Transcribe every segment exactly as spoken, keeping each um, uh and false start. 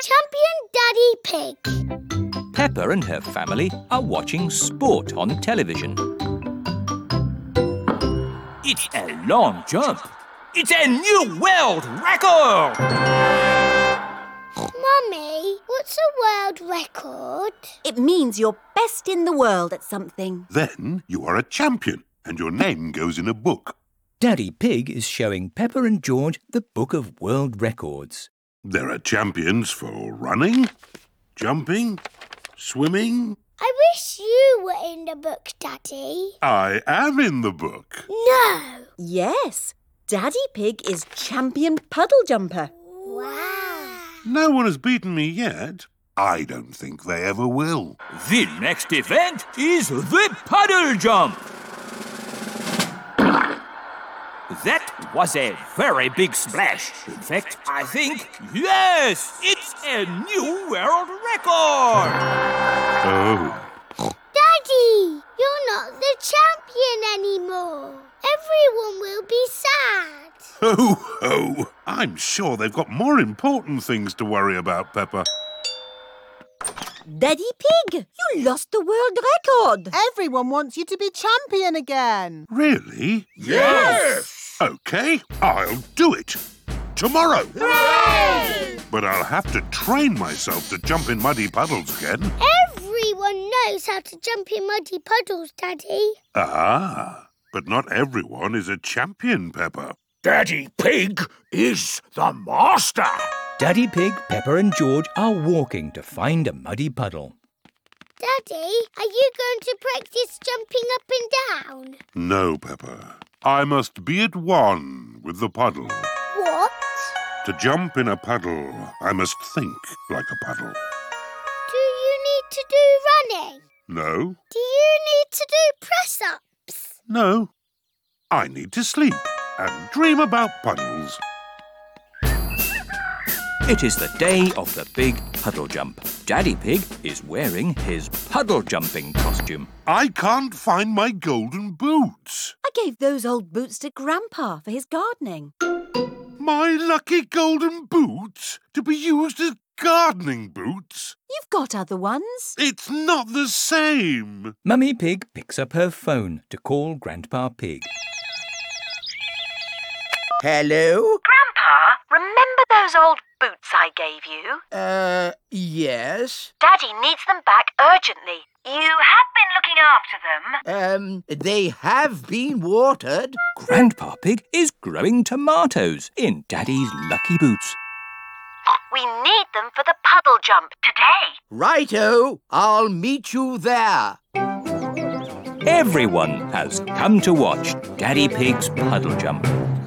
Champion Daddy Pig. Peppa and her family are watching sport on television. It's a long jump. It's a new world record! Mummy, what's a world record? It means you're best in the world at something. Then you are a champion and your name goes in a book. Daddy Pig is showing Peppa and George the Book of World Records. There are champions for running, jumping, swimming. I wish you were in the book, Daddy. I am in the book. No. Yes, Daddy Pig is champion puddle jumper. Wow. No one has beaten me yet. I don't think they ever will. The next event is the puddle jump. That was a very big splash. In fact, I think, yes, it's a new world record. Oh. Daddy, you're not the champion anymore. Everyone will be sad. Ho, ho. I'm sure they've got more important things to worry about, Peppa. Daddy Pig, you lost the world record. Everyone wants you to be champion again. Really? Yes! OK, I'll do it. Tomorrow. Hooray! But I'll have to train myself to jump in muddy puddles again. Everyone knows how to jump in muddy puddles, Daddy. Ah, but not everyone is a champion, Peppa. Daddy Pig is the master. Daddy Pig, Peppa and George are walking to find a muddy puddle. Daddy, are you going to practice jumping up and down? No, Peppa. I must be at one with the puddle. What? To jump in a puddle, I must think like a puddle. Do you need to do running? No? Do you need to do press-ups? No. I need to sleep and dream about puddles. It is the day of the big puddle jump. Daddy Pig is wearing his puddle jumping costume. I can't find my golden boots. I gave those old boots to Grandpa for his gardening. My lucky golden boots to be used as gardening boots? You've got other ones. It's not the same. Mummy Pig picks up her phone to call Grandpa Pig. Hello? Grandpa, remember those old boots I gave you? Uh, yes. Daddy needs them back urgently. You have been looking after them. Um, they have been watered. Grandpa Pig is growing tomatoes in Daddy's lucky boots. We need them for the puddle jump today. Righto, I'll meet you there. Everyone has come to watch Daddy Pig's puddle jump.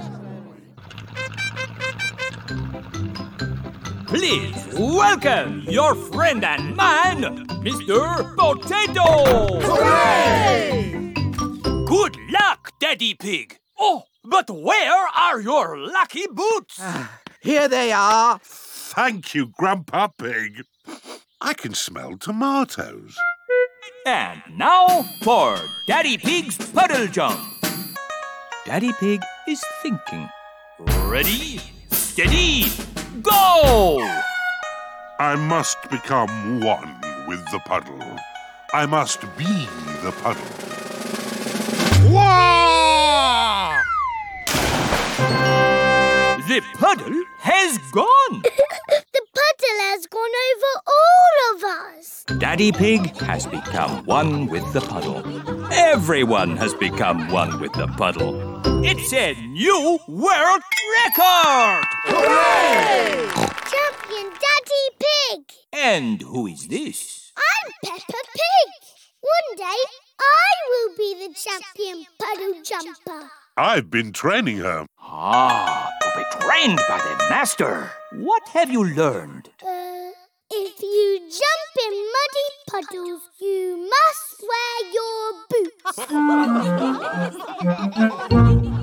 Please welcome your friend and mine, Mister Potato! Hooray! Good luck, Daddy Pig. Oh, but where are your lucky boots? Here they are. Thank you, Grandpa Pig. I can smell tomatoes. And now for Daddy Pig's puddle jump. Daddy Pig is thinking. Ready, steady, go! I must become one with the puddle. I must be the puddle. Wah! The puddle has gone. The puddle has gone over all of us. Daddy Pig has become one with the puddle. Everyone has become one with the puddle. It's a new world record! Hooray! Champion Daddy Pig. And who is this? I'm Peppa Pig. One day I will be the champion puddle jumper. I've been training her. Ah, to be trained by the master. What have you learned? Uh, if you jump in muddy puddles, you must wear your boots.